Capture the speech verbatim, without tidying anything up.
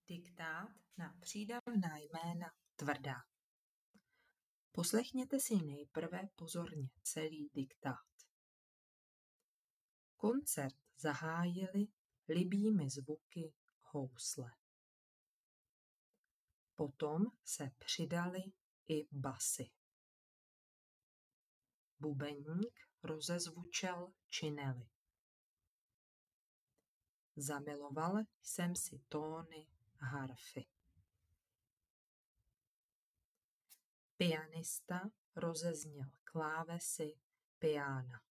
Diktát na přídavná jména tvrdá. Poslechněte si nejprve pozorně celý diktát. Koncert zahájili libými zvuky housle. Potom se přidaly i basy. Bubeník rozezvučel činely. Zamiloval jsem si tóny harfy. Pianista rozezněl klávesy piána.